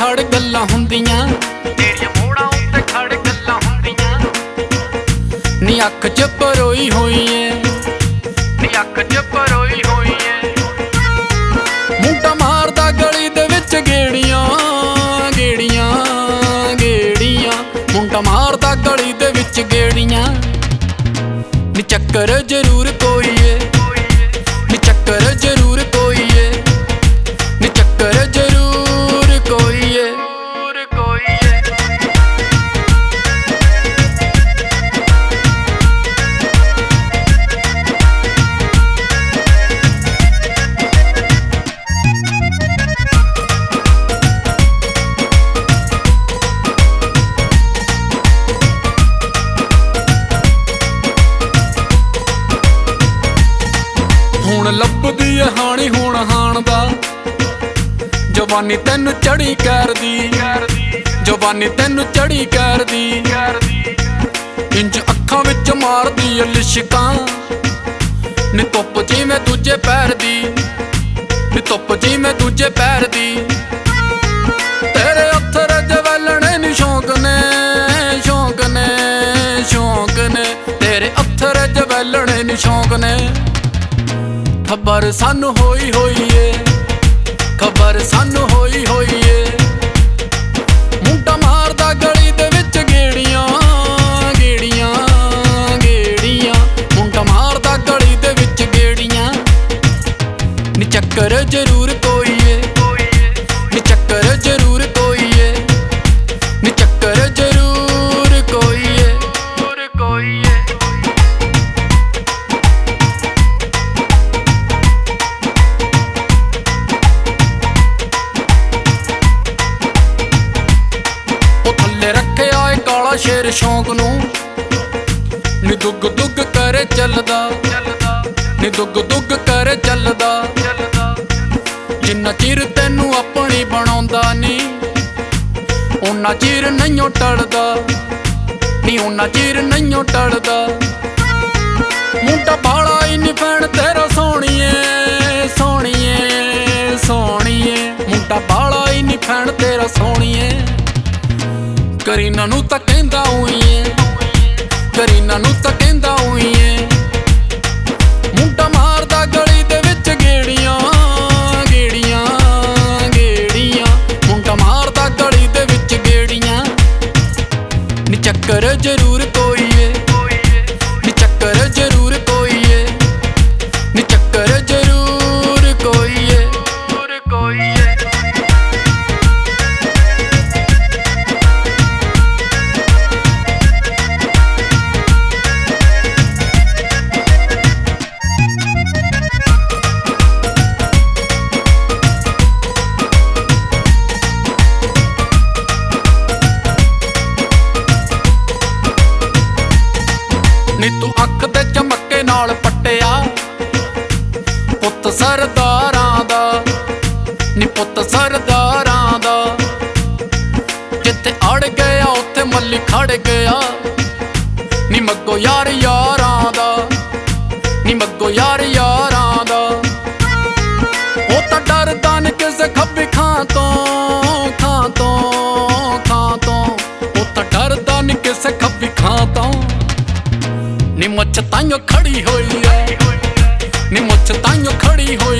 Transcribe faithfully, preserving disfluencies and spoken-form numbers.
ਖੜ ਗੱਲਾਂ ਹੁੰਦੀਆਂ, ਤੇਰੀਆਂ ਮੋੜਾਂ ਉੱਤੇ ਖੜ ਗੱਲਾਂ ਹੁੰਦੀਆਂ। ਨੀ ਅੱਖ ਚ ਪਰੋਈ ਹੋਈ ਏ, ਨੀ ਅੱਖ ਚ ਪਰੋਈ ਹੋਈ ਏ। ਮੁੰਡਾ ਮਾਰਦਾ ਗਲੀ ਦੇ ਵਿੱਚ ਗੇੜੀਆਂ ਗੇੜੀਆਂ ਗੇੜੀਆਂ, ਮੁੰਡਾ ਮਾਰਦਾ ਗਲੀ ਦੇ ਵਿੱਚ ਗੇੜੀਆਂ। ਨੀ ਚੱਕਰ ਜ਼ਰੂਰ ਕੋਈ ਏ, ਨੀ ਚੱਕਰ ਜ਼ਰੂਰ ਕੋਈ ਏ, ਨੀ ਚੱਕਰ ਜ਼ਰੂਰ ਕੋਈ ਏ, ਕੋਈ ਏ। ਹੁਣ ਲੱਭਦੀ ਏ ਹਾਣੀ ਹੁਣ ਹਾਣ ਦਾ, ਜਵਾਨੀ ਤੈਨੂੰ ਚੜੀ ਕਰਦੀ, ਜਵਾਨੀ ਤੈਨੂੰ ਚੜੀ ਕਰਦੀ। ਇੰਜ ਅੱਖਾਂ ਵਿੱਚ ਮਾਰਦੀ ਏ ਲਿਸ਼ਕਾਂ, ਨੀ ਧੁੱਪ ਜਿਵੇਂ ਦੂਜੇ ਪੈਰ ਦੀ, ਨੀ ਧੁੱਪ ਜਿਵੇਂ ਦੂਜੇ ਪੈਰ ਦੀ। ਤੇਰੇ ਅੱਥਰ ਜਵੈਲਣੇ ਨੀ ਸ਼ੌਂਕ ਨੇ, ਸ਼ੌਂਕ ਨੇ, ਸ਼ੌਂਕ ਨੇ। ਤੇਰੇ ਅੱਥਰ ਜਵੈਲਣੇ ਨੀ ਸ਼ੌਂਕ ਨੇ। ਖਬਰ ਸਾਨੂੰ ਹੋਈ ਹੋਈ ਏ, ਖਬਰ ਸਾਨੂੰ ਹੋਈ ਹੋਈ ਏ। ਮੁੰਡਾ ਮਾਰਦਾ ਗਲੀ ਦੇ ਵਿੱਚ ਗੇੜੀਆਂ ਗੇੜੀਆਂ ਗੇੜੀਆਂ, ਮੁੰਡਾ ਮਾਰਦਾ ਗਲੀ ਦੇ ਵਿੱਚ ਗੇੜੀਆਂ। ਨੀ ਚੱਕਰ ਜ਼ਰੂਰ ਕੋਈ ਏ, ਨੀ ਚੱਕਰ ਜ਼ਰੂਰ ਕੋਈ ਏ, ਨੀ ਚੱਕਰ ਜ਼ਰੂਰ ਕੋਈ ਏ, ਕੋਈ ਏ। ਰੱਖਿਆ ਏ ਕਾਲਾ ਸ਼ੇਰ ਸ਼ੌਂਕ ਨੂੰ, ਨੀ ਦੁੱਗ ਦੁੱਗ ਕਰੇ ਚੱਲਦਾ, ਨੀ ਦੁੱਗ ਦੁੱਗ ਕਰੇ ਚੱਲਦਾ। ਜਿੰਨਾ ਚਿਰ ਤੈਨੂੰ ਆਪਣੀ ਬਣਾਉਂਦਾ ਨੀ, ਓਨਾ ਚਿਰ ਨਹੀਂਓ ਟਲਦਾ, ਨੀ ਓਨਾ ਚਿਰ ਨਹੀਂਓ ਟਲਦਾ। ਮੁੰਡਾ ਬਾਲਾ ਹੀ ਨੀ ਭੈਣ ਤੇਰਾ ਸੋਹਣੀਏ, ਸੋਹਣੀਏ, ਸੋਹਣੀਏ। ਮੁੰਡਾ ਬਾਲਾ ਹੀ ਨੀ ਭੈਣ ਤੇਰਾ ਸੋਹਣੀਏ। ਕਰੀਨਾ ਨੂੰ ਤਾਂ ਕਹਿੰਦਾ ਉਈ ਏ, ਕਰੀਨਾ ਨੂੰ ਤਾਂ ਕਹਿੰਦਾ ਉਈ ਏ। ਮੁੰਡਾ ਮਾਰਦਾ ਗਲੀ ਦੇ ਵਿੱਚ ਗੇੜੀਆਂ ਗੇੜੀਆਂ ਗੇੜੀਆਂ, ਮੁੰਡਾ ਮਾਰਦਾ ਗਲੀ ਦੇ ਵਿੱਚ ਗੇੜੀਆਂ। ਨੀ ਚੱਕਰ ਜ਼ਰੂਰ ਕੋਈ ਏ, ਨੀ ਚੱਕਰ ਜ਼ਰੂਰ ਕੋਈ ਏ, ਨੀ ਚੱਕਰ ਜ਼ਰੂਰ ਕੋਈ ਏ, ਕੋਈ ਏ। ਨੀ ਤੂੰ ਅੱਖ ਦੇ ਚਮੱਕੇ ਨਾਲ ਪੱਟਿਆ ਪੁੱਤ ਸਰਦਾਰਾਂ ਦਾ, ਨੀ ਪੁੱਤ ਸਰਦਾਰਾਂ ਦਾ। ਜਿੱਥੇ ਅੜ ਗਿਆ ਉੱਥੇ ਮੱਲੀ ਖੜ ਗਿਆ, ਨੀ ਮੱਗੋ ਯਾਰ ਯਾਰਾਂ ਦਾ, ਨੀ ਮੱਗੋ ਯਾਰ ਯਾਰਾਂ ਦਾ। ਉਹ ਤਾਂ ਡਰਦਾ ਨੀ ਕਿਸੇ ਖੱਬੀ ਖਾਂ ਤੋਂ, ਖਾਂ ਤੋਂ, ਖਾਂ ਤੋਂ। ਉਹ ਤਾਂ ਡਰਦਾ ਨੀ ਕਿਸੇ ਖੱਬੀ ਖਾਂ ਤੋਂ। ਨੀ ਮੁੱਛ ਤਾਈਓ ਖੜੀ ਹੋਈ ਐ, ਨੀ ਮੁੱਛ ਤਾਈਓ ਖੜੀ ਹੋਈ